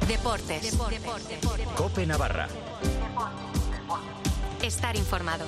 Deportes. COPE Navarra. Estar informado.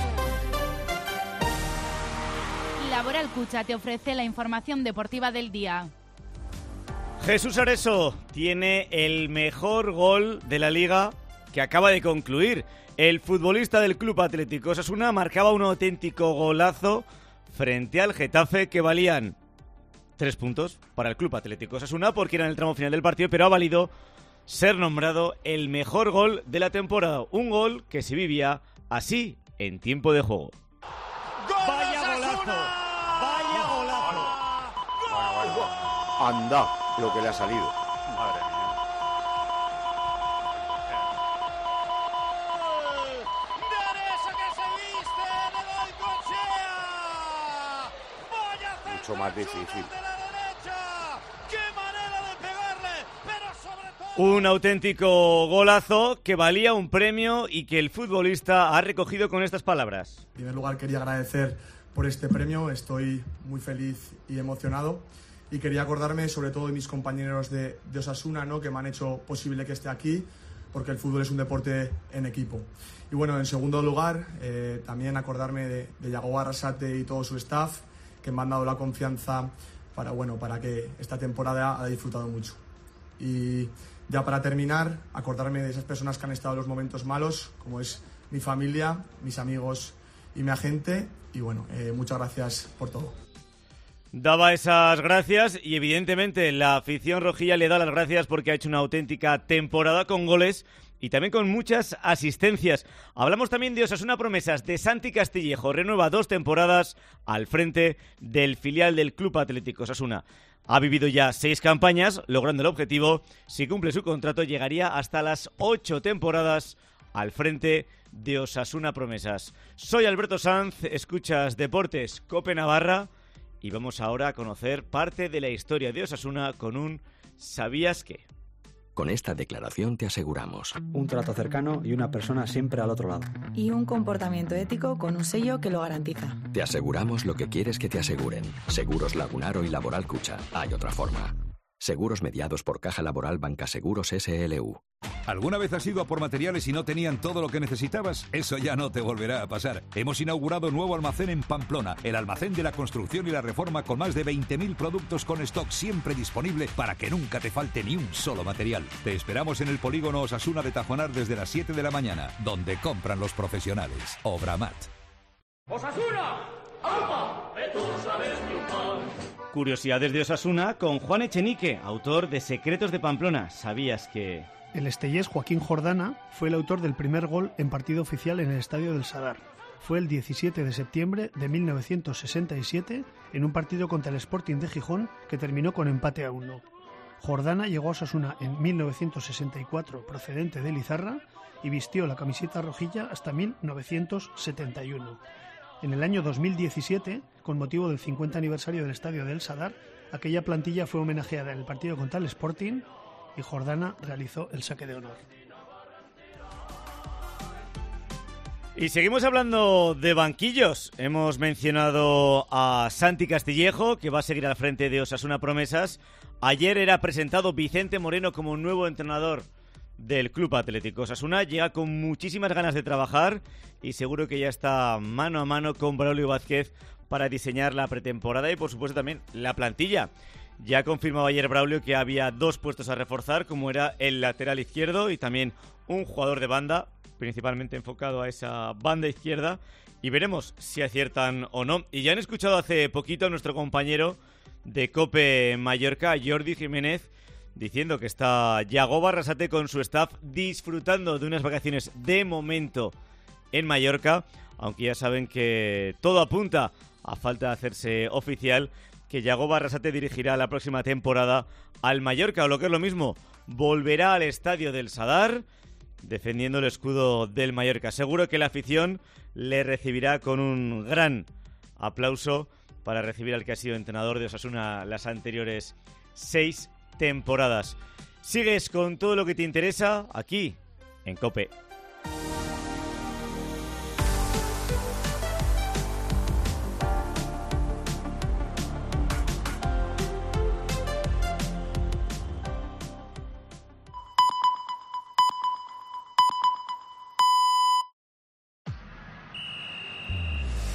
Laboral Cucha te ofrece la información deportiva del día. Jesús Areso tiene el mejor gol de la Liga que acaba de concluir. El futbolista del Club Atlético Osasuna marcaba un auténtico golazo frente al Getafe que valían 3 puntos para el Club Atlético Osasuna porque era en el tramo final del partido, pero ha valido ser nombrado el mejor gol de la temporada. Un gol que se vivía así en tiempo de juego. ¡Vaya golazo! ¡Vaya golazo! Bueno. Anda, lo que le ha salido. Madre mía. Mucho más difícil. Un auténtico golazo que valía un premio y que el futbolista ha recogido con estas palabras. En primer lugar quería agradecer por este premio, estoy muy feliz y emocionado y quería acordarme sobre todo de mis compañeros de Osasuna, ¿no?, que me han hecho posible que esté aquí, porque el fútbol es un deporte en equipo. Y bueno, en segundo lugar, también acordarme de Yago Arrasate y todo su staff, que me han dado la confianza para que esta temporada haya disfrutado mucho. Y ya para terminar, acordarme de esas personas que han estado en los momentos malos, como es mi familia, mis amigos y mi agente. Y bueno, muchas gracias por todo. Daba esas gracias y evidentemente la afición rojilla le da las gracias porque ha hecho una auténtica temporada con goles y también con muchas asistencias. Hablamos también de Osasuna Promesas, de Santi Castillejo. Renueva 2 temporadas al frente del filial del Club Atlético Osasuna. Ha vivido ya 6 campañas, logrando el objetivo. Si cumple su contrato, llegaría hasta las 8 temporadas al frente de Osasuna Promesas. Soy Alberto Sanz, escuchas Deportes COPE Navarra y vamos ahora a conocer parte de la historia de Osasuna con un ¿sabías qué? Con esta declaración te aseguramos un trato cercano y una persona siempre al otro lado. Y un comportamiento ético con un sello que lo garantiza. Te aseguramos lo que quieres que te aseguren. Seguros Lagunaro y Laboral Cucha. Hay otra forma. Seguros mediados por Caja Laboral Banca Seguros SLU. ¿Alguna vez has ido a por materiales y no tenían todo lo que necesitabas? Eso ya no te volverá a pasar. Hemos inaugurado nuevo almacén en Pamplona, el almacén de la construcción y la reforma con más de 20.000 productos con stock siempre disponible para que nunca te falte ni un solo material. Te esperamos en el polígono Osasuna de Tajonar desde las 7 de la mañana, donde compran los profesionales. Obramat. ¡Osasuna! ¡Alma! ¡Tú sabes triunfar! Curiosidades de Osasuna con Juan Echenique, autor de Secretos de Pamplona. ¿Sabías que...? El estellés Joaquín Jordana fue el autor del primer gol en partido oficial en el Estadio del Sadar. Fue el 17 de septiembre de 1967 en un partido contra el Sporting de Gijón que terminó con empate a 1. Jordana llegó a Osasuna en 1964 procedente de Lizarra y vistió la camiseta rojilla hasta 1971. En el año 2017, con motivo del 50 aniversario del Estadio del Sadar, aquella plantilla fue homenajeada en el partido contra el Sporting y Jordana realizó el saque de honor. Y seguimos hablando de banquillos. Hemos mencionado a Santi Castillejo, que va a seguir al frente de Osasuna Promesas. Ayer era presentado Vicente Moreno como nuevo entrenador del Club Atlético Osasuna. Llega con muchísimas ganas de trabajar y seguro que ya está mano a mano con Braulio Vázquez para diseñar la pretemporada y por supuesto también la plantilla. Ya confirmaba ayer Braulio que había 2 puestos a reforzar, como era el lateral izquierdo y también un jugador de banda, principalmente enfocado a esa banda izquierda, y veremos si aciertan o no. Y ya han escuchado hace poquito a nuestro compañero de COPE Mallorca, Jordi Jiménez, diciendo que está Yago Arrasate con su staff disfrutando de unas vacaciones de momento en Mallorca, aunque ya saben que todo apunta, a falta de hacerse oficial, que Yago Arrasate dirigirá la próxima temporada al Mallorca, o lo que es lo mismo, volverá al Estadio del Sadar defendiendo el escudo del Mallorca. Seguro que la afición le recibirá con un gran aplauso para recibir al que ha sido entrenador de Osasuna las anteriores 6 temporadas. Sigues con todo lo que te interesa aquí en COPE.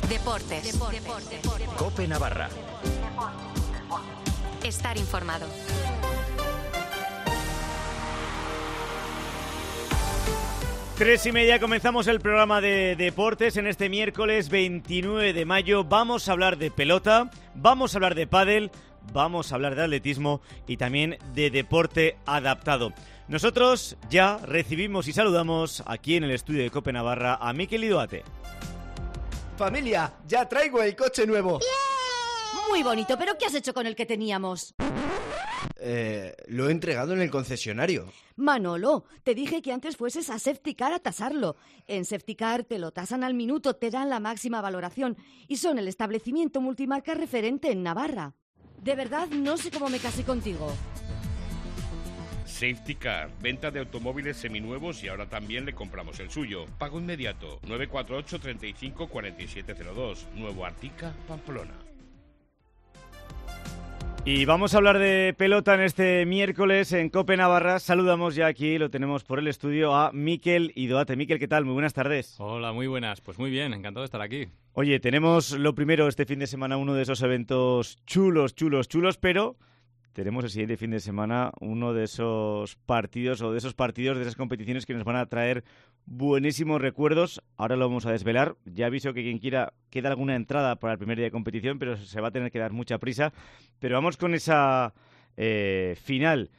Deportes. COPE Navarra. Estar informado. Tres y media, comenzamos el programa de deportes en este miércoles 29 de mayo. Vamos a hablar de pelota, vamos a hablar de pádel, vamos a hablar de atletismo y también de deporte adaptado. Nosotros ya recibimos y saludamos aquí en el estudio de COPE Navarra a Mikel Idoate. Familia, ya traigo el coche nuevo. ¡Yeah! Muy bonito, pero ¿qué has hecho con el que teníamos? Lo he entregado en el concesionario. Manolo, te dije que antes fueses a Safetycar a tasarlo. En Safetycar te lo tasan al minuto, te dan la máxima valoración y son el establecimiento multimarca referente en Navarra. De verdad, no sé cómo me casé contigo. Safetycar, venta de automóviles seminuevos y ahora también le compramos el suyo. Pago inmediato, 948 35 4702, Nuevo Artica, Pamplona. Y vamos a hablar de pelota en este miércoles en COPE Navarra. Saludamos ya aquí, lo tenemos por el estudio, a Mikel Idoate. Mikel, ¿qué tal? Muy buenas tardes. Hola, muy buenas. Pues muy bien, encantado de estar aquí. Oye, tenemos lo primero este fin de semana, uno de esos eventos chulos, pero tenemos el siguiente fin de semana uno de esos partidos de esas competiciones que nos van a traer buenísimos recuerdos. Ahora lo vamos a desvelar. Ya aviso que quien quiera, queda alguna entrada para el primer día de competición, pero se va a tener que dar mucha prisa. Pero vamos con esa final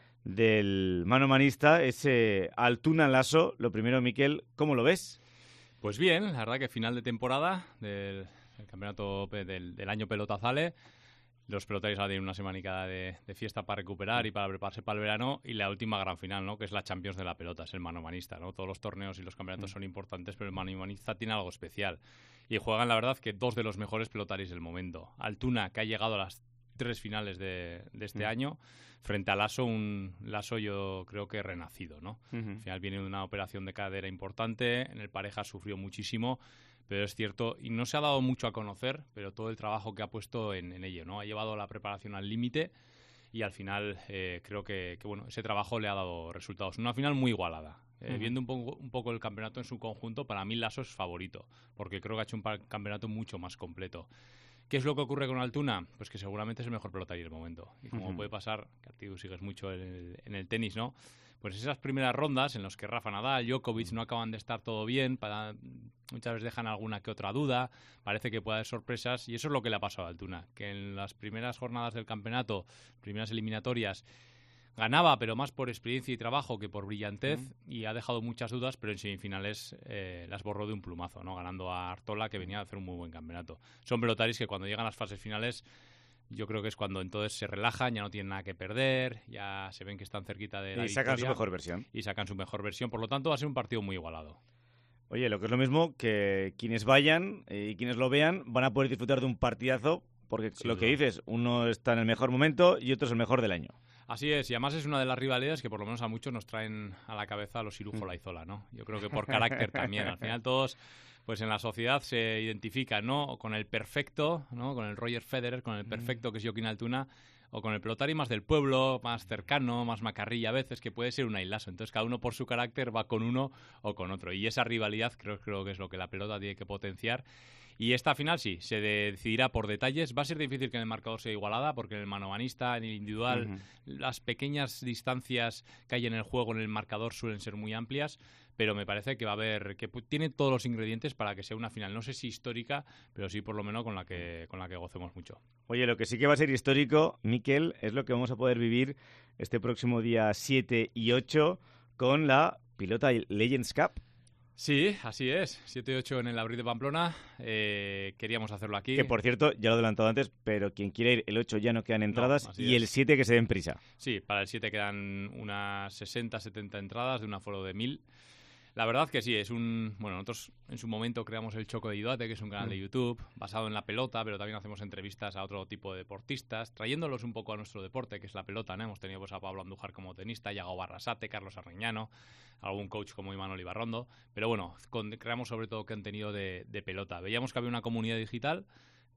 del mano-manista, ese Altuna-Lasso. Lo primero, Mikel, ¿cómo lo ves? Pues bien, la verdad que final de temporada del campeonato del año Pelotazale. Los pelotaris ahora tienen una semanica de fiesta para recuperar y para prepararse para el verano, y la última gran final, ¿no? Que es la Champions de la pelota, es el mano-manista, ¿no? Todos los torneos y los campeonatos son importantes, pero el mano-manista tiene algo especial. Y juegan, la verdad, que dos de los mejores pelotaris del momento. Altuna, que ha llegado a las 3 finales de este año, frente a Lasso, un Lasso yo creo que renacido, ¿no? Al final viene de una operación de cadera importante, en el pareja sufrió muchísimo, pero es cierto, y no se ha dado mucho a conocer, pero todo el trabajo que ha puesto en ello, ¿no? Ha llevado la preparación al límite y al final creo que bueno, ese trabajo le ha dado resultados. Una final muy igualada. Viendo un poco el campeonato en su conjunto, para mí Lasso es favorito, porque creo que ha hecho un campeonato mucho más completo. ¿Qué es lo que ocurre con Altuna? Pues que seguramente es el mejor pelotari del momento. Y como puede pasar, que a ti sigues mucho en el tenis, ¿no? Pues esas primeras rondas en las que Rafa Nadal, Djokovic no acaban de estar todo bien, muchas veces dejan alguna que otra duda, parece que puede haber sorpresas, y eso es lo que le ha pasado a Altuna, que en las primeras jornadas del campeonato, primeras eliminatorias, ganaba, pero más por experiencia y trabajo que por brillantez, y ha dejado muchas dudas, pero en semifinales las borró de un plumazo, ¿no? Ganando a Artola, que venía a hacer un muy buen campeonato. Son pelotaris que cuando llegan a las fases finales, yo creo que es cuando entonces se relajan, ya no tienen nada que perder, ya se ven que están cerquita de la victoria. Y sacan su mejor versión. Y sacan su mejor versión, por lo tanto va a ser un partido muy igualado. Oye, lo que es lo mismo, que quienes vayan y quienes lo vean van a poder disfrutar de un partidazo, porque lo que dices, uno está en el mejor momento y otro es el mejor del año. Así es, y además es una de las rivalidades que por lo menos a muchos nos traen a la cabeza a los Irujo Laizola, ¿no? Yo creo que por carácter también. Al final todos, pues en la sociedad se identifican, ¿no? O con el perfecto, ¿no? Con el Roger Federer, con el perfecto que es Joaquín Altuna, o con el pelotari más del pueblo, más cercano, más macarrilla a veces, que puede ser un Lasso. Entonces cada uno por su carácter va con uno o con otro. Y esa rivalidad creo que es lo que la pelota tiene que potenciar. Y esta final sí, se decidirá por detalles. Va a ser difícil que en el marcador sea igualada, porque en el manomanista, en el individual, las pequeñas distancias que hay en el juego, en el marcador, suelen ser muy amplias. Pero me parece que va a haber, que tiene todos los ingredientes para que sea una final, no sé si histórica, pero sí por lo menos con la que gocemos mucho. Oye, lo que sí que va a ser histórico, Mikel, es lo que vamos a poder vivir este próximo día 7 y 8 con la Pilota Legends Cup. Sí, así es. 7 y 8 en el Abril de Pamplona. Queríamos hacerlo aquí. Que, por cierto, ya lo he adelantado antes, pero quien quiera ir, el 8 ya no quedan entradas y el 7 que se den prisa. Sí, para el 7 quedan unas 60, 70 entradas de un aforo de 1000. La verdad que sí, es bueno, nosotros en su momento creamos el Choco de Idoate, que es un canal de YouTube basado en la pelota, pero también hacemos entrevistas a otro tipo de deportistas, trayéndolos un poco a nuestro deporte, que es la pelota, ¿no? Hemos tenido pues a Pablo Andújar como tenista, Yago Barrasate, Carlos Arreñano, algún coach como Imanol Ibarrondo, pero bueno, creamos sobre todo contenido de pelota. Veíamos que había una comunidad digital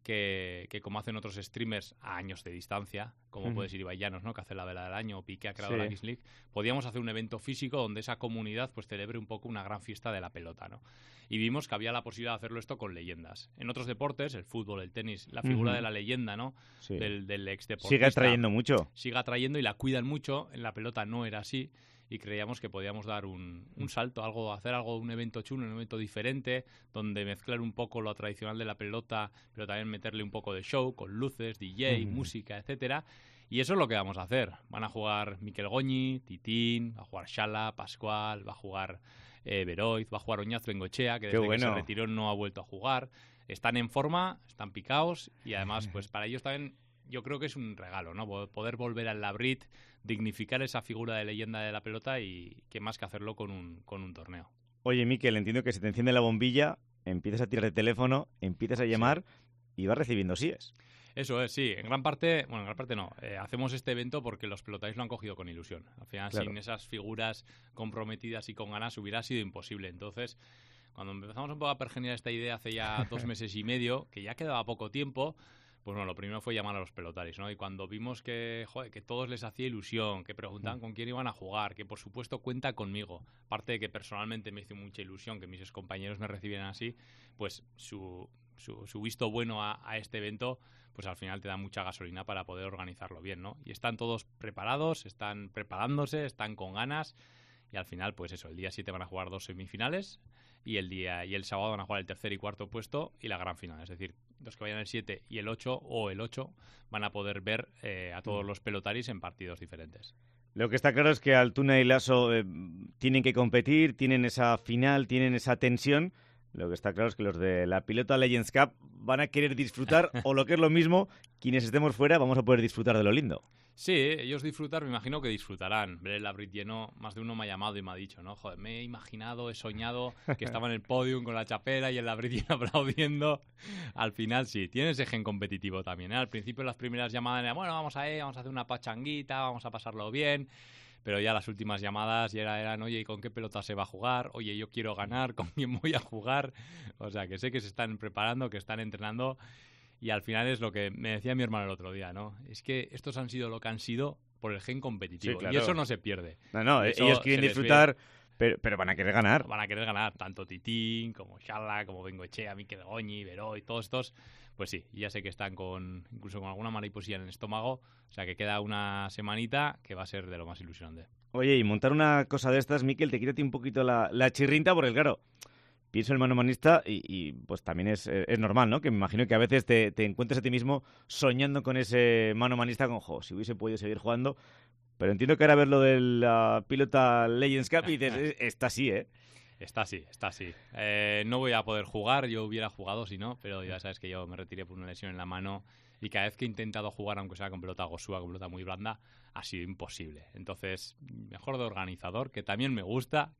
que como hacen otros streamers a años de distancia, como puede ser Ibai Llanos, ¿no?, que hace la vela del año, o Piqué ha creado la Kings League, podíamos hacer un evento físico donde esa comunidad pues celebre un poco una gran fiesta de la pelota, ¿no? Y vimos que había la posibilidad de hacerlo esto con leyendas. En otros deportes, el fútbol, el tenis, la figura de la leyenda, ¿no?, del exdeportista sigue atrayendo mucho. Sigue atrayendo y la cuidan mucho. En la pelota no era así. Y creíamos que podíamos dar un salto, hacer algo, un evento chulo, un evento diferente, donde mezclar un poco lo tradicional de la pelota, pero también meterle un poco de show, con luces, DJ, música, etcétera. Y eso es lo que vamos a hacer. Van a jugar Mikel Goñi, Titín, va a jugar Xala, Pascual, va a jugar Beroiz, va a jugar Oñaz Bengoechea, que desde que se retiró no ha vuelto a jugar. Están en forma, están picaos, y además, pues para ellos también yo creo que es un regalo, ¿no? Poder volver al Labrit, dignificar esa figura de leyenda de la pelota y qué más que hacerlo con un torneo. Oye, Mikel, entiendo que se te enciende la bombilla, empiezas a tirar de teléfono, empiezas a llamar y vas recibiendo síes. Eso es, sí. En gran parte no. Hacemos este evento porque los pelotaris lo han cogido con ilusión. Al final, sin esas figuras comprometidas y con ganas hubiera sido imposible. Entonces, cuando empezamos un poco a pergeñar esta idea hace ya 2 meses y medio, que ya quedaba poco tiempo, pues bueno, lo primero fue llamar a los pelotaris, ¿no? Y cuando vimos que todos les hacía ilusión, que preguntaban con quién iban a jugar, que por supuesto cuenta conmigo, aparte de que personalmente me hizo mucha ilusión que mis excompañeros me recibieran así, pues su visto bueno a este evento, pues al final te da mucha gasolina para poder organizarlo bien, ¿no? Y están todos preparados, están preparándose, están con ganas, y al final, pues eso, el día 7 van a jugar 2 semifinales, y el sábado van a jugar el tercer y cuarto puesto y la gran final. Es decir, los que vayan el 7 y el 8 van a poder ver a todos los pelotaris en partidos diferentes. Lo que está claro es que Altuna y Lasso tienen que competir, tienen esa final, tienen esa tensión. Lo que está claro es que los de la Pilota Legends Cup van a querer disfrutar, o lo que es lo mismo, quienes estemos fuera vamos a poder disfrutar de lo lindo. Sí, ellos disfrutar, me imagino que disfrutarán. Ver el Labrit lleno, más de uno me ha llamado y me ha dicho, ¿no? Joder, me he imaginado, he soñado que estaba en el podium con la chapela y el Labrit lleno aplaudiendo. Al final sí, tiene ese gen competitivo también, ¿eh? Al principio las primeras llamadas eran, bueno, vamos a hacer una pachanguita, vamos a pasarlo bien. Pero ya las últimas llamadas ya eran, oye, ¿y con qué pelota se va a jugar? Oye, yo quiero ganar, ¿con quién voy a jugar? O sea, que sé que se están preparando, que están entrenando. Y al final es lo que me decía mi hermano el otro día, ¿no? Es que estos han sido lo que han sido por el gen competitivo. Sí, claro. Y eso no se pierde. No, ellos quieren disfrutar, pero van a querer ganar. Van a querer ganar, tanto Titín, como Xala, como Bengoechea, Mikel Goñi, Beroy, todos estos. Pues sí, ya sé que están incluso con alguna mariposilla en el estómago. O sea, que queda una semanita que va a ser de lo más ilusionante. Oye, y montar una cosa de estas, Mikel, te quítate un poquito la chirrinta, porque claro, pienso en el manomanista y pues también es normal, ¿no? Que me imagino que a veces te encuentres a ti mismo soñando con ese manomanista con, si hubiese podido seguir jugando. Pero entiendo que ahora ver lo de la Pilota Legends Cup y dices, está así, ¿eh? Está así. No voy a poder jugar, yo hubiera jugado si no, pero ya sabes que yo me retiré por una lesión en la mano y cada vez que he intentado jugar, aunque sea con pelota gosúa, con pelota muy blanda, ha sido imposible. Entonces, mejor de organizador, que también me gusta,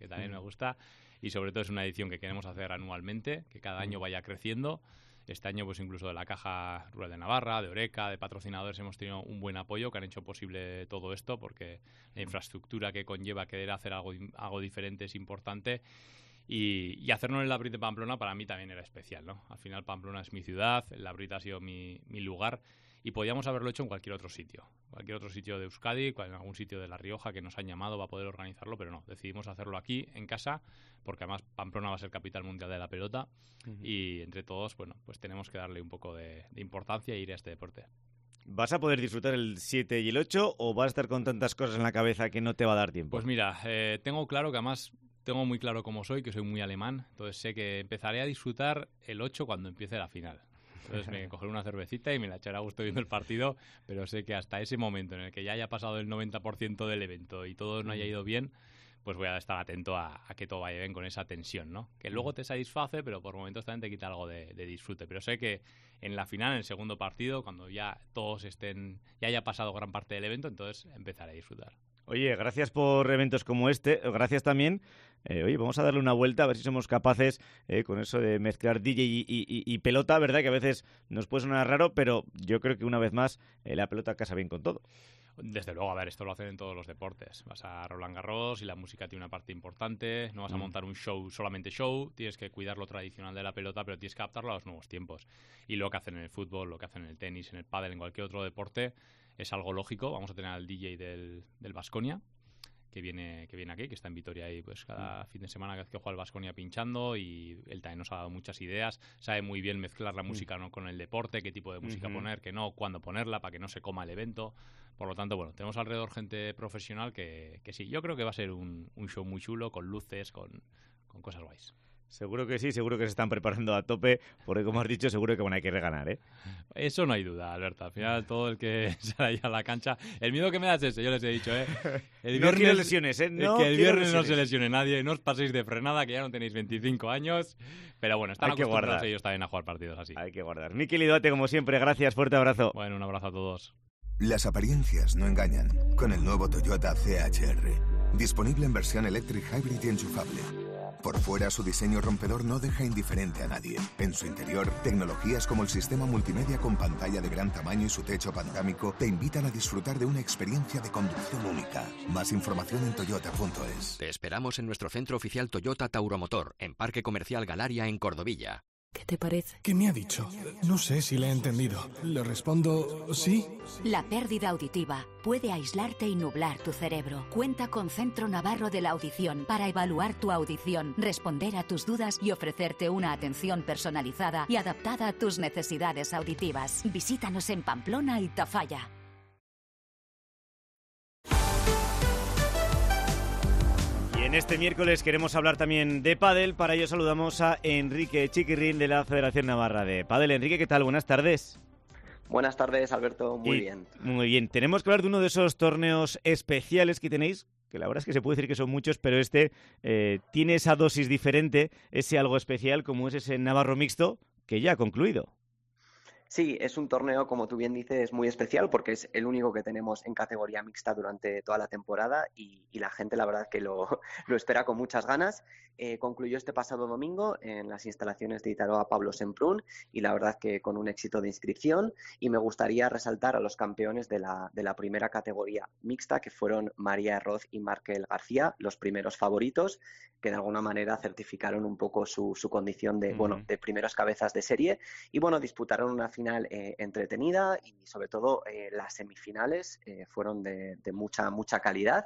y sobre todo es una edición que queremos hacer anualmente, que cada año vaya creciendo. Este año, pues incluso de la Caja Rural de Navarra, de Oreca, de patrocinadores, hemos tenido un buen apoyo que han hecho posible todo esto, porque la infraestructura que conlleva querer hacer algo diferente es importante. Y hacerlo en el Labrit de Pamplona para mí también era especial, ¿no? Al final Pamplona es mi ciudad, el Labrit ha sido mi lugar y podíamos haberlo hecho en cualquier otro sitio de Euskadi, en algún sitio de La Rioja que nos han llamado para poder organizarlo, pero no, decidimos hacerlo aquí, en casa, porque además Pamplona va a ser capital mundial de la pelota y entre todos, bueno, pues tenemos que darle un poco de importancia e ir a este deporte. ¿Vas a poder disfrutar el 7 y el 8 o vas a estar con tantas cosas en la cabeza que no te va a dar tiempo? Pues mira, tengo claro que además tengo muy claro cómo soy, que soy muy alemán, entonces sé que empezaré a disfrutar el 8 cuando empiece la final. Entonces me cogeré una cervecita y me la echaré a gusto viendo el partido, pero sé que hasta ese momento en el que ya haya pasado el 90% del evento y todo no haya ido bien, pues voy a estar atento a que todo vaya bien con esa tensión, ¿no? Que luego te satisface, pero por momentos también te quita algo de disfrute. Pero sé que en la final, en el segundo partido, cuando ya todos ya haya pasado gran parte del evento, entonces empezaré a disfrutar. Oye, gracias por eventos como este. Gracias también oye, vamos a darle una vuelta a ver si somos capaces con eso de mezclar DJ y pelota, ¿verdad? Que a veces nos puede sonar raro, pero yo creo que una vez más la pelota casa bien con todo. Desde luego, a ver, esto lo hacen en todos los deportes. Vas a Roland Garros y la música tiene una parte importante. No vas a montar un show, solamente show. Tienes que cuidar lo tradicional de la pelota, pero tienes que adaptarlo a los nuevos tiempos. Y lo que hacen en el fútbol, lo que hacen en el tenis, en el pádel, en cualquier otro deporte, es algo lógico. Vamos a tener al DJ del Baskonia, que viene aquí, que está en Vitoria ahí pues cada fin de semana que juega el Baskonia pinchando, y él también nos ha dado muchas ideas. Sabe muy bien mezclar la música ¿no? con el deporte, qué tipo de música poner, qué no, cuándo ponerla, para que no se coma el evento. Por lo tanto, bueno, tenemos alrededor gente profesional que sí, yo creo que va a ser un show muy chulo, con luces, con cosas guays. Seguro que sí, seguro que se están preparando a tope, porque como has dicho, seguro que hay que reganar, ¿eh? Eso no hay duda, Alberto. Al final, todo el que sale ahí a la cancha... El miedo que me da es ese, yo les he dicho, ¿eh? No quiero lesiones, ¿eh? Que el viernes no se lesione nadie, no os paséis de frenada, que ya no tenéis 25 años. Pero bueno, están acostumbrados ellos también a jugar partidos así. Hay que guardar. Mikel Idoate, como siempre, gracias, fuerte abrazo. Bueno, un abrazo a todos. Las apariencias no engañan. Con el nuevo Toyota CHR. Disponible en versión electric hybrid y enchufable. Por fuera, su diseño rompedor no deja indiferente a nadie. En su interior, tecnologías como el sistema multimedia con pantalla de gran tamaño y su techo panorámico te invitan a disfrutar de una experiencia de conducción única. Más información en toyota.es. Te esperamos en nuestro centro oficial Toyota Tauromotor, en Parque Comercial Galaria, en Cordovilla. ¿Qué te parece? ¿Qué me ha dicho? No sé si le he entendido. ¿Le respondo sí? La pérdida auditiva puede aislarte y nublar tu cerebro. Cuenta con Centro Navarro de la Audición para evaluar tu audición, responder a tus dudas y ofrecerte una atención personalizada y adaptada a tus necesidades auditivas. Visítanos en Pamplona y Tafalla. En este miércoles queremos hablar también de pádel. Para ello saludamos a Enrique Chiquirrín de la Federación Navarra de Pádel. Enrique, ¿qué tal? Buenas tardes. Buenas tardes, Alberto. Muy bien. Muy bien. Tenemos que hablar de uno de esos torneos especiales que tenéis, que la verdad es que se puede decir que son muchos, pero este tiene esa dosis diferente, ese algo especial como es ese Navarro Mixto, que ya ha concluido. Sí, es un torneo, como tú bien dices, muy especial porque es el único que tenemos en categoría mixta durante toda la temporada y la gente, la verdad, que lo espera con muchas ganas. Concluyó este pasado domingo en las instalaciones de Itaroa Pablo Semprún y la verdad que con un éxito de inscripción, y me gustaría resaltar a los campeones de la primera categoría mixta, que fueron María Herroz y Markel García, los primeros favoritos, que de alguna manera certificaron un poco su condición de primeros cabezas de serie, y bueno, disputaron una final entretenida y sobre todo las semifinales fueron de mucha calidad.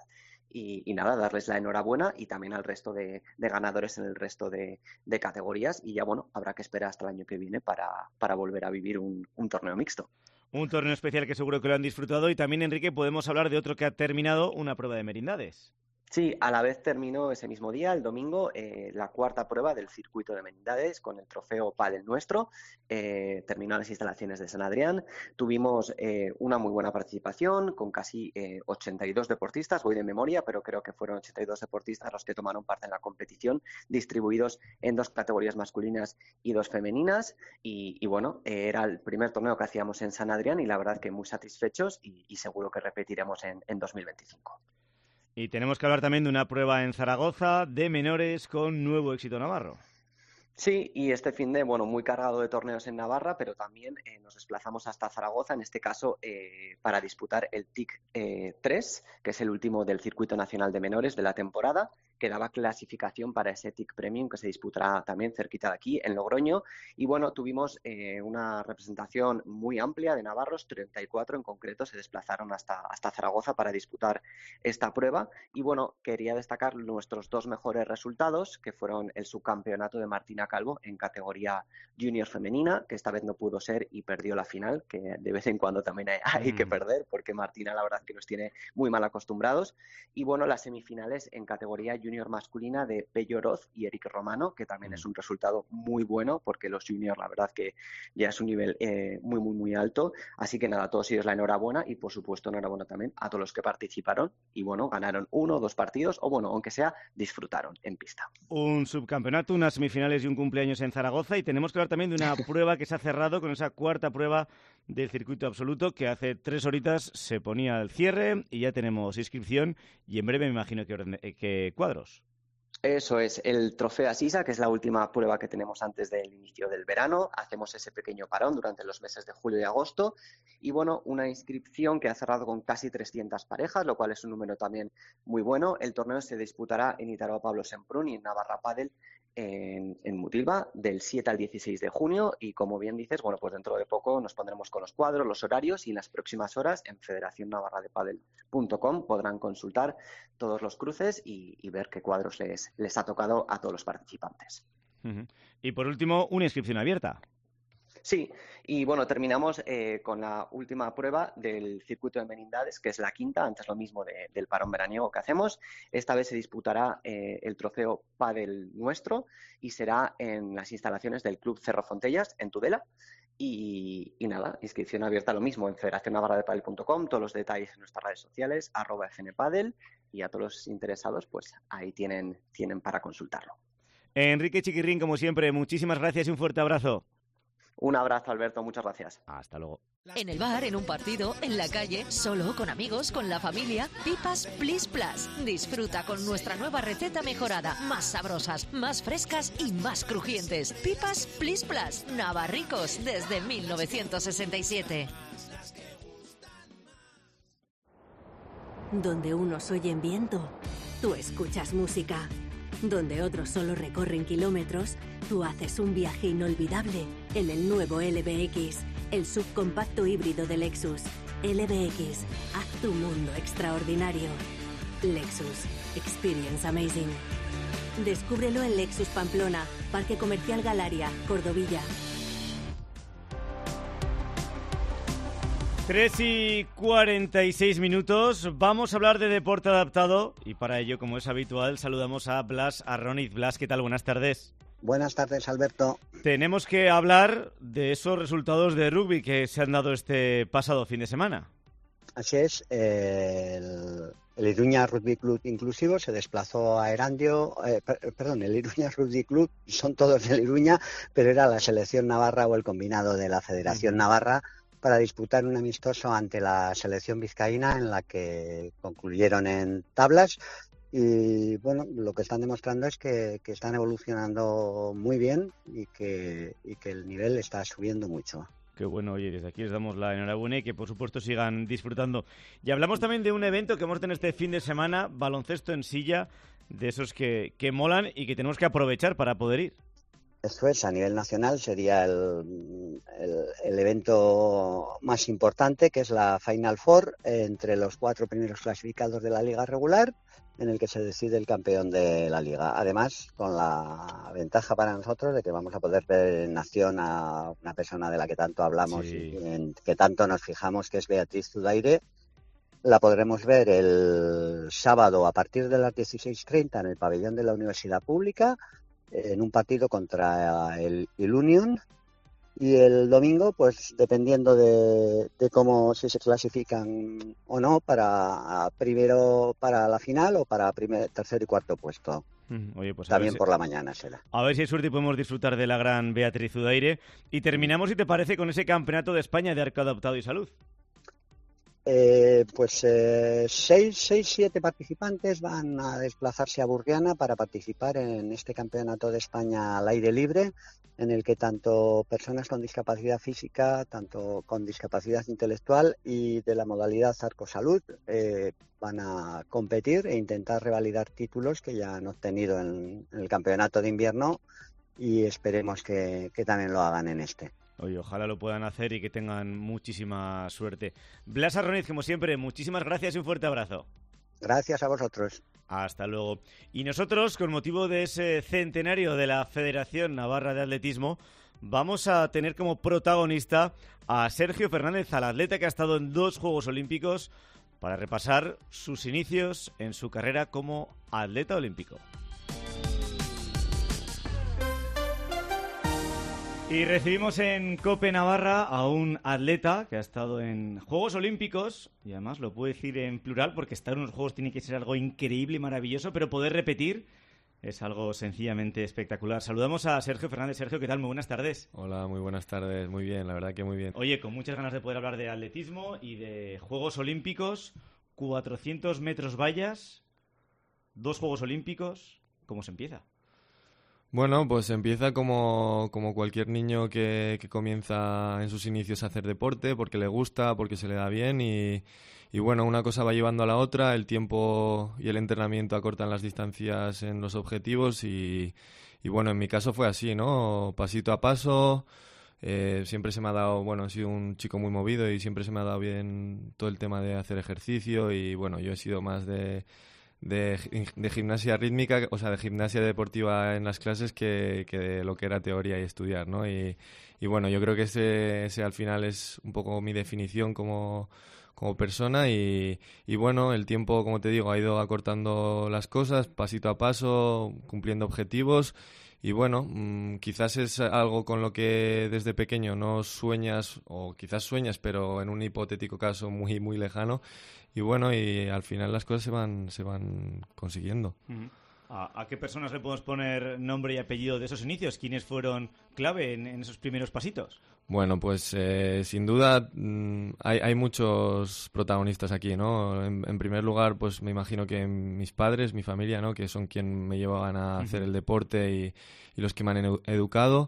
Y nada, darles la enhorabuena y también al resto de ganadores en el resto de categorías, y ya bueno, habrá que esperar hasta el año que viene para volver a vivir un torneo mixto. Un torneo especial que seguro que lo han disfrutado. Y también, Enrique, podemos hablar de otro que ha terminado, una prueba de merindades. Sí, a la vez terminó ese mismo día, el domingo, la cuarta prueba del circuito de merindades con el trofeo Pádel Nuestro. Terminó en las instalaciones de San Adrián. Tuvimos una muy buena participación con casi 82 deportistas, voy de memoria, pero creo que fueron 82 deportistas los que tomaron parte en la competición, distribuidos en 2 categorías masculinas y 2 femeninas. Y bueno, era el primer torneo que hacíamos en San Adrián y la verdad que muy satisfechos y seguro que repetiremos en 2025. Y tenemos que hablar también de una prueba en Zaragoza de menores con nuevo éxito navarro. Sí, y este fin de, bueno, muy cargado de torneos en Navarra, pero también nos desplazamos hasta Zaragoza, en este caso para disputar el TIC 3, que es el último del Circuito Nacional de Menores de la temporada, que daba clasificación para ese TIC Premium que se disputará también cerquita de aquí, en Logroño. Y bueno, tuvimos una representación muy amplia de navarros, 34 en concreto, se desplazaron hasta Zaragoza para disputar esta prueba. Y bueno, quería destacar nuestros 2 mejores resultados, que fueron el subcampeonato de Martina Calvo en categoría junior femenina, que esta vez no pudo ser y perdió la final, que de vez en cuando también hay que perder, porque Martina la verdad que nos tiene muy mal acostumbrados. Y bueno, las semifinales en categoría junior masculina de Pello Oroz y Eric Romano, que también es un resultado muy bueno, porque los juniors la verdad que ya es un nivel muy alto. Así que nada, a todos ellos la enhorabuena y por supuesto enhorabuena también a todos los que participaron y bueno, ganaron 1 o 2 partidos o bueno, aunque sea, disfrutaron en pista. Un subcampeonato, unas semifinales y un cumpleaños en Zaragoza, y tenemos que hablar también de una prueba que se ha cerrado con esa cuarta prueba del circuito absoluto, que hace 3 horitas se ponía al cierre y ya tenemos inscripción y en breve me imagino que cuadros. Eso es, el Trofeo Asisa, que es la última prueba que tenemos antes del inicio del verano. Hacemos ese pequeño parón durante los meses de julio y agosto. Y bueno, una inscripción que ha cerrado con casi 300 parejas, lo cual es un número también muy bueno. El torneo se disputará en Itaroa Pablo Semprún y en Navarra Padel en Mutilva del 7 al 16 de junio. Y como bien dices, bueno, pues dentro de poco nos pondremos con los cuadros, los horarios, y en las próximas horas en federacionnavarradepadel.com podrán consultar todos los cruces y ver qué cuadros les ha tocado a todos los participantes. Y por último, una inscripción abierta. Sí, y bueno, terminamos con la última prueba del circuito de Merindades, que es la quinta, antes lo mismo del parón veraniego que hacemos. Esta vez se disputará el trofeo Padel nuestro y será en las instalaciones del Club Cerro Fontellas, en Tudela. Y nada, inscripción abierta lo mismo en federacionnavarradepadel.com, todos los detalles en nuestras redes sociales, @fnpadel, y a todos los interesados, pues ahí tienen para consultarlo. Enrique Chiquirrín, como siempre, muchísimas gracias y un fuerte abrazo. Un abrazo, Alberto, muchas gracias. Hasta luego. En el bar, en un partido, en la calle, solo, con amigos, con la familia. Pipas Plis Plus. Disfruta con nuestra nueva receta mejorada. Más sabrosas, más frescas y más crujientes. Pipas Plis Plus. Navarricos desde 1967. Donde unos oyen viento, tú escuchas música. Donde otros solo recorren kilómetros, tú haces un viaje inolvidable en el nuevo LBX, el subcompacto híbrido de Lexus. LBX, haz tu mundo extraordinario. Lexus, experience amazing. Descúbrelo en Lexus Pamplona, Parque Comercial Galaria, Cordovilla. 3:46. Vamos a hablar de deporte adaptado y para ello, como es habitual, saludamos a Blas Arroniz. Blas, ¿qué tal? Buenas tardes. Buenas tardes, Alberto. Tenemos que hablar de esos resultados de rugby que se han dado este pasado fin de semana. Así es, el Iruña Rugby Club Inclusivo se desplazó a Erandio, el Iruña Rugby Club, son todos del Iruña, pero era la selección navarra o el combinado de la Federación Navarra para disputar un amistoso ante la selección vizcaína, en la que concluyeron en tablas. Y bueno, lo que están demostrando es que están evolucionando muy bien y que el nivel está subiendo mucho. Qué bueno, oye, desde aquí les damos la enhorabuena y que por supuesto sigan disfrutando. Y hablamos también de un evento que hemos tenido este fin de semana, baloncesto en silla, de esos que molan y que tenemos que aprovechar para poder ir. Eso es, a nivel nacional sería el evento más importante, que es la Final Four, entre los 4 primeros clasificados de la liga regular, en el que se decide el campeón de la liga. Además, con la ventaja para nosotros de que vamos a poder ver en acción a una persona de la que tanto hablamos y en que tanto nos fijamos, que es Beatriz Zudaire. La podremos ver el sábado a partir de las 16:30 en el pabellón de la Universidad Pública, en un partido contra el Union, y el domingo, pues dependiendo de cómo, si se clasifican o no para primero, para la final, o para tercer y cuarto puesto. Oye, pues también por la mañana será. A ver si hay suerte y podemos disfrutar de la gran Beatriz Zudaire. Y terminamos, si te parece, con ese campeonato de España de arco adaptado y salud. 7 participantes van a desplazarse a Burriana para participar en este campeonato de España al aire libre, en el que tanto personas con discapacidad física, tanto con discapacidad intelectual y de la modalidad arco salud van a competir e intentar revalidar títulos que ya han obtenido en el campeonato de invierno, y esperemos que también lo hagan en este. Oye, ojalá lo puedan hacer y que tengan muchísima suerte. Blas Arroniz, como siempre, muchísimas gracias y un fuerte abrazo. Gracias a vosotros. Hasta luego. Y nosotros, con motivo de ese centenario de la Federación Navarra de Atletismo, vamos a tener como protagonista a Sergio Fernández, al atleta que ha estado en 2 Juegos Olímpicos, para repasar sus inicios en su carrera como atleta olímpico. Y recibimos en COPE Navarra a un atleta que ha estado en Juegos Olímpicos, y además lo puedo decir en plural porque estar en unos Juegos tiene que ser algo increíble y maravilloso, pero poder repetir es algo sencillamente espectacular. Saludamos a Sergio Fernández. Sergio, ¿qué tal? Muy buenas tardes. Hola, muy buenas tardes. Muy bien, la verdad que muy bien. Oye, con muchas ganas de poder hablar de atletismo y de Juegos Olímpicos, 400 metros vallas, 2 Juegos Olímpicos. ¿Cómo se empieza? Bueno, pues empieza como cualquier niño que comienza en sus inicios a hacer deporte, porque le gusta, porque se le da bien y bueno, una cosa va llevando a la otra, el tiempo y el entrenamiento acortan las distancias en los objetivos y bueno, en mi caso fue así, ¿no? Pasito a paso, siempre se me ha dado, bueno, he sido un chico muy movido y siempre se me ha dado bien todo el tema de hacer ejercicio y bueno, yo he sido más de gimnasia rítmica, o sea, de gimnasia deportiva en las clases que de lo que era teoría y estudiar, ¿no? Y bueno, yo creo que ese al final es un poco mi definición como persona y bueno, el tiempo, como te digo, ha ido acortando las cosas pasito a paso, cumpliendo objetivos y bueno, quizás es algo con lo que desde pequeño no sueñas o quizás sueñas, pero en un hipotético caso muy, muy lejano. Y bueno, y al final las cosas se van consiguiendo. ¿A qué personas le podemos poner nombre y apellido de esos inicios? ¿Quiénes fueron clave en esos primeros pasitos? Bueno, pues sin duda hay muchos protagonistas aquí, ¿no? En primer lugar, pues me imagino que mis padres, mi familia, ¿no? Que son quienes me llevaban a hacer el deporte y los que me han educado.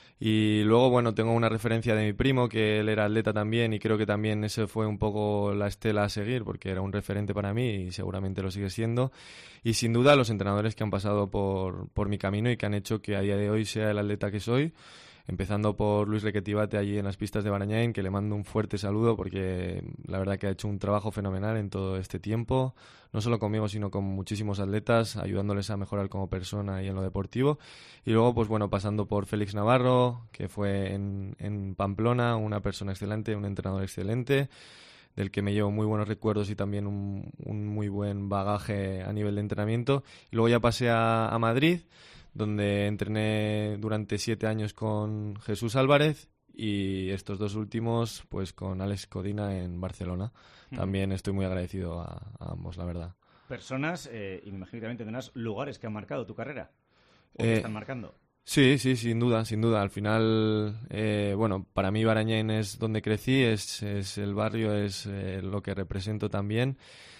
Y luego, bueno, tengo una referencia de mi primo, que él era atleta también, y creo que también ese fue un poco la estela a seguir, porque era un referente para mí y seguramente lo sigue siendo. Y sin duda los entrenadores que han pasado por mi camino y que han hecho que a día de hoy sea el atleta que soy, empezando por Luis Requetibate allí en las pistas de Barañáin, que le mando un fuerte saludo porque la verdad que ha hecho un trabajo fenomenal en todo este tiempo, no solo conmigo sino con muchísimos atletas, ayudándoles a mejorar como persona y en lo deportivo. Y luego, pues bueno, pasando por Félix Navarro, que fue en Pamplona, una persona excelente, un entrenador excelente, del que me llevo muy buenos recuerdos y también un muy buen bagaje a nivel de entrenamiento. Y luego ya pasé a Madrid, donde entrené durante 7 años con Jesús Álvarez y estos 2 últimos pues con Alex Codina en Barcelona. También estoy muy agradecido a ambos, la verdad. Personas, y me imagino que también tendrás lugares que han marcado tu carrera, o que están marcando. Sí, sin duda. Al final, bueno, para mí Barañáin es donde crecí, es el barrio, es lo que represento también.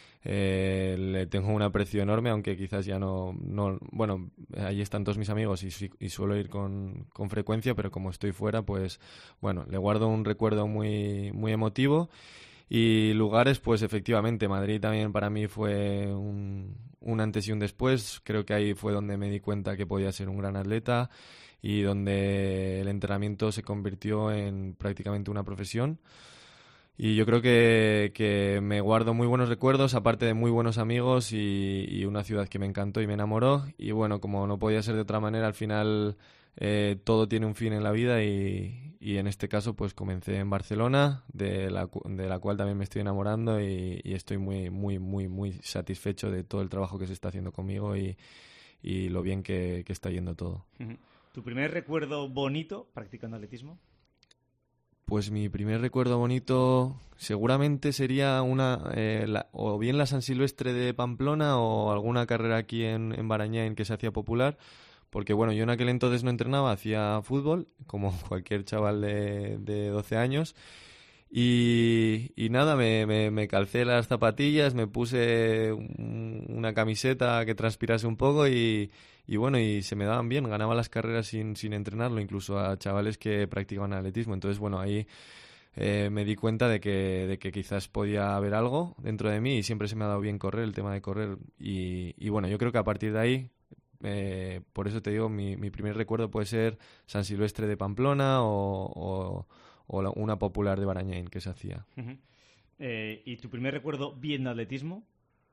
Le tengo un aprecio enorme, aunque quizás ya no bueno, allí están todos mis amigos y suelo ir con frecuencia, pero como estoy fuera, pues bueno, le guardo un recuerdo muy, muy emotivo. Y lugares, pues efectivamente, Madrid también para mí fue un antes y un después. Creo que ahí fue donde me di cuenta que podía ser un gran atleta y donde el entrenamiento se convirtió en prácticamente una profesión. Y yo creo que me guardo muy buenos recuerdos, aparte de muy buenos amigos y una ciudad que me encantó y me enamoró. Y bueno, como no podía ser de otra manera, al final todo tiene un fin en la vida y en este caso pues comencé en Barcelona, de la cual también me estoy enamorando y estoy muy, muy, muy, muy satisfecho de todo el trabajo que se está haciendo conmigo y lo bien que está yendo todo. ¿Tu primer recuerdo bonito practicando atletismo? Pues mi primer recuerdo bonito seguramente sería o bien la San Silvestre de Pamplona o alguna carrera aquí en Barañáin que se hacía popular, porque bueno, yo en aquel entonces no entrenaba, hacía fútbol, como cualquier chaval de 12 años, y nada, me calcé las zapatillas, me puse una camiseta que transpirase un poco y bueno, y se me daban bien, ganaba las carreras sin entrenarlo, incluso a chavales que practicaban atletismo. Entonces, bueno, ahí me di cuenta de que quizás podía haber algo dentro de mí y siempre se me ha dado bien correr, el tema de correr. Y bueno, yo creo que a partir de ahí, por eso te digo, mi primer recuerdo puede ser San Silvestre de Pamplona o una popular de Barañáin que se hacía. ¿Y tu primer recuerdo viendo atletismo?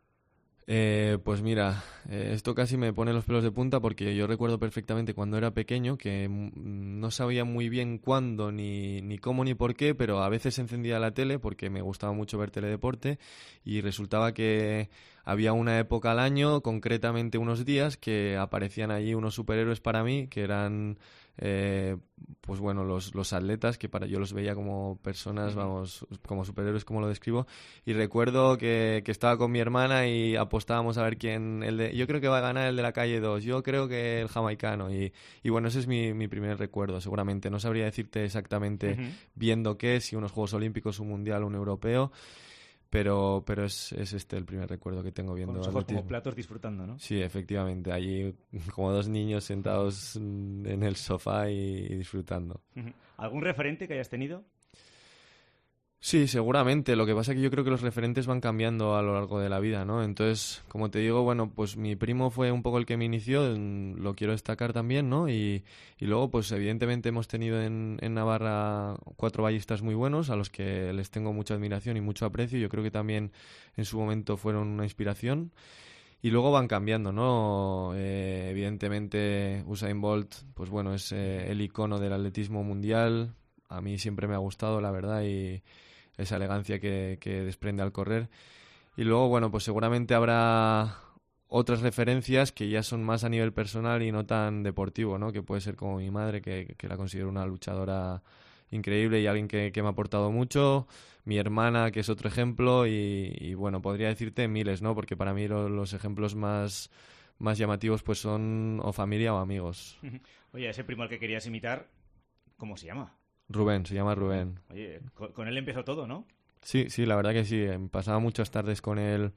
Pues mira, esto casi me pone los pelos de punta porque yo recuerdo perfectamente cuando era pequeño que no sabía muy bien cuándo, ni cómo, ni por qué, pero a veces encendía la tele porque me gustaba mucho ver teledeporte y resultaba que había una época al año, concretamente unos días, que aparecían allí unos superhéroes para mí que eran... pues bueno, los atletas que yo los veía como personas, vamos, como superhéroes, como lo describo, y recuerdo que estaba con mi hermana y apostábamos a ver quién, yo creo que va a ganar el de la calle 2, yo creo que el jamaicano, y bueno, ese es mi primer recuerdo, seguramente, no sabría decirte exactamente viendo qué, si unos Juegos Olímpicos, un Mundial, un Europeo, pero es este el primer recuerdo que tengo viendo con los ojos atletismo. como platos disfrutando, ¿no? Sí, efectivamente, allí como dos niños sentados en el sofá y disfrutando. ¿Algún referente que hayas tenido? Sí, seguramente. Lo que pasa es que yo creo que los referentes van cambiando a lo largo de la vida, ¿no? Entonces, como te digo, bueno, pues mi primo fue un poco el que me inició, lo quiero destacar también, ¿no? Y luego, pues evidentemente hemos tenido en Navarra 4 ballistas muy buenos, a los que les tengo mucha admiración y mucho aprecio. Yo creo que también en su momento fueron una inspiración. Y luego van cambiando, ¿no? Evidentemente Usain Bolt, pues bueno, es el icono del atletismo mundial. A mí siempre me ha gustado, la verdad, y esa elegancia que desprende al correr. Y luego, bueno, pues seguramente habrá otras referencias que ya son más a nivel personal y no tan deportivo, ¿no? Que puede ser como mi madre, que la considero una luchadora increíble y alguien que me ha aportado mucho. Mi hermana, que es otro ejemplo. Y bueno, podría decirte miles, ¿no? Porque para mí los ejemplos más llamativos pues son o familia o amigos. Oye, ese primo al que querías imitar, ¿cómo se llama? Rubén, se llama Rubén. Oye, con él empezó todo, ¿no? Sí, la verdad que sí. Pasaba muchas tardes con él,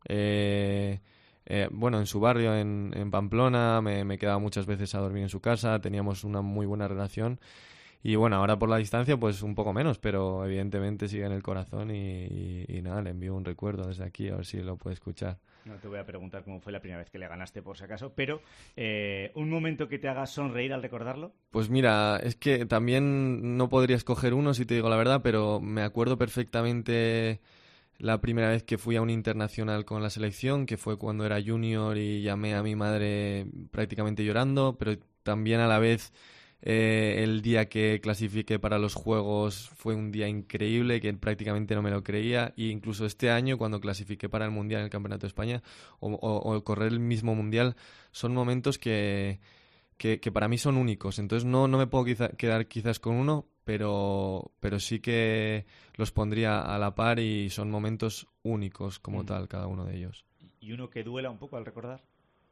bueno, en su barrio, en Pamplona. Me quedaba muchas veces a dormir en su casa. Teníamos una muy buena relación. Y bueno, ahora por la distancia, pues un poco menos, pero evidentemente sigue en el corazón y nada, le envío un recuerdo desde aquí, a ver si lo puede escuchar. No te voy a preguntar cómo fue la primera vez que le ganaste, por si acaso, pero ¿un momento que te haga sonreír al recordarlo? Pues mira, es que también no podría escoger uno, si te digo la verdad, pero me acuerdo perfectamente la primera vez que fui a un internacional con la selección, que fue cuando era junior y llamé a mi madre prácticamente llorando, pero también a la vez el día que clasifiqué para los Juegos fue un día increíble que prácticamente no me lo creía, e incluso este año cuando clasifiqué para el Mundial en el Campeonato de España o correr el mismo Mundial son momentos que para mí son únicos. Entonces no me puedo quedar quizás con uno, pero sí que los pondría a la par y son momentos únicos como tal cada uno de ellos. ¿Y uno que duela un poco al recordar?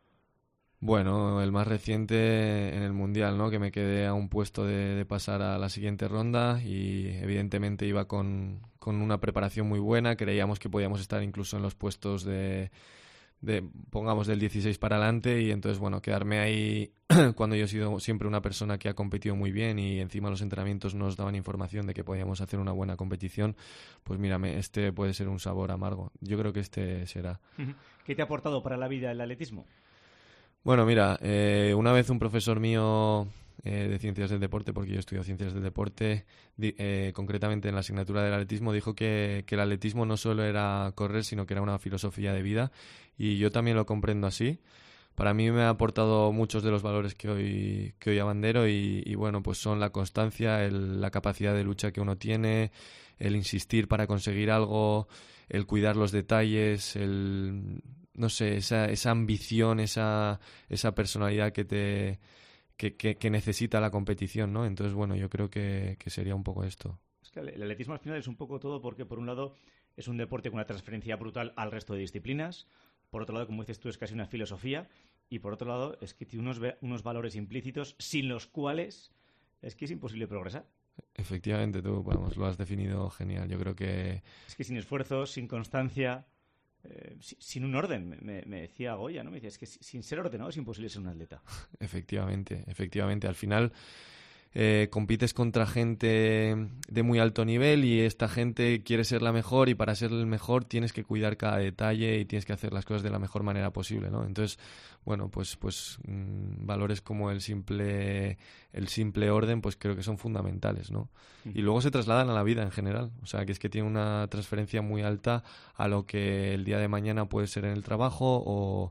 Bueno, el más reciente en el Mundial, ¿no? Que me quedé a un puesto de pasar a la siguiente ronda y evidentemente iba con una preparación muy buena. Creíamos que podíamos estar incluso en los puestos pongamos del 16 para adelante y entonces, bueno, quedarme ahí cuando yo he sido siempre una persona que ha competido muy bien y encima los entrenamientos nos daban información de que podíamos hacer una buena competición, pues mírame, este puede ser un sabor amargo. Yo creo que este será. ¿Qué te ha aportado para la vida el atletismo? Bueno, mira, una vez un profesor mío de Ciencias del Deporte, porque yo estudio Ciencias del Deporte, concretamente en la asignatura del atletismo, dijo que el atletismo no solo era correr, sino que era una filosofía de vida, y yo también lo comprendo así. Para mí me ha aportado muchos de los valores que hoy abandero y bueno, pues son la constancia, la capacidad de lucha que uno tiene, el insistir para conseguir algo, el cuidar los detalles, no sé, esa ambición, esa personalidad que necesita la competición, ¿no? Entonces, bueno, yo creo que sería un poco esto. Es que el atletismo al final es un poco todo porque, por un lado, es un deporte con una transferencia brutal al resto de disciplinas. Por otro lado, como dices tú, es casi una filosofía. Y por otro lado, es que tiene unos valores implícitos sin los cuales es que es imposible progresar. Efectivamente, tú, vamos, lo has definido genial. Yo creo que... Es que sin esfuerzo, sin constancia... sin un orden, me decía Goya, ¿no? Me decía, es que sin ser ordenado es imposible ser un atleta. Efectivamente. Al final compites contra gente de muy alto nivel y esta gente quiere ser la mejor y para ser el mejor tienes que cuidar cada detalle y tienes que hacer las cosas de la mejor manera posible, ¿no? Entonces, bueno, pues valores como el simple orden, pues creo que son fundamentales, ¿no? Y luego se trasladan a la vida en general, o sea, que es que tiene una transferencia muy alta a lo que el día de mañana puede ser en el trabajo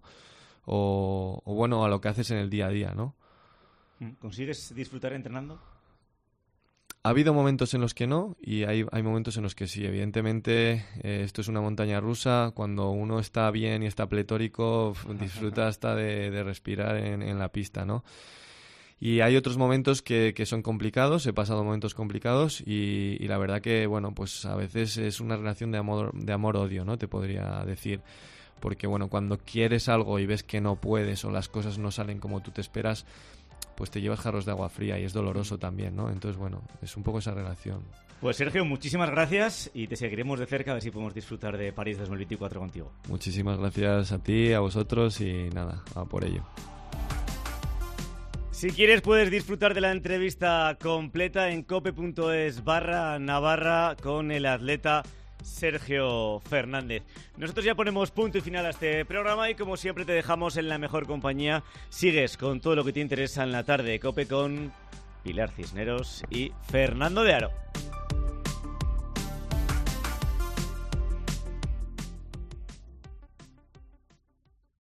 o bueno, a lo que haces en el día a día, ¿no? ¿Consigues disfrutar entrenando? Ha habido momentos en los que no y hay momentos en los que sí. Evidentemente, esto es una montaña rusa. Cuando uno está bien y está pletórico, disfruta hasta de respirar en la pista, ¿no? Y hay otros momentos que son complicados. He pasado momentos complicados y la verdad que, bueno, pues a veces es una relación de amor-odio, ¿no? Te podría decir. Porque, bueno, cuando quieres algo y ves que no puedes o las cosas no salen como tú te esperas, pues te llevas jarros de agua fría y es doloroso también, ¿no? Entonces, bueno, es un poco esa relación. Pues Sergio, muchísimas gracias y te seguiremos de cerca a ver si podemos disfrutar de París 2024 contigo. Muchísimas gracias a ti, a vosotros y nada, a por ello. Si quieres puedes disfrutar de la entrevista completa en cope.es/Navarra con el atleta Sergio Fernández. Nosotros ya ponemos punto y final a este programa y como siempre te dejamos en la mejor compañía. Sigues con todo lo que te interesa en la tarde de COPE con Pilar Cisneros y Fernando de Aro.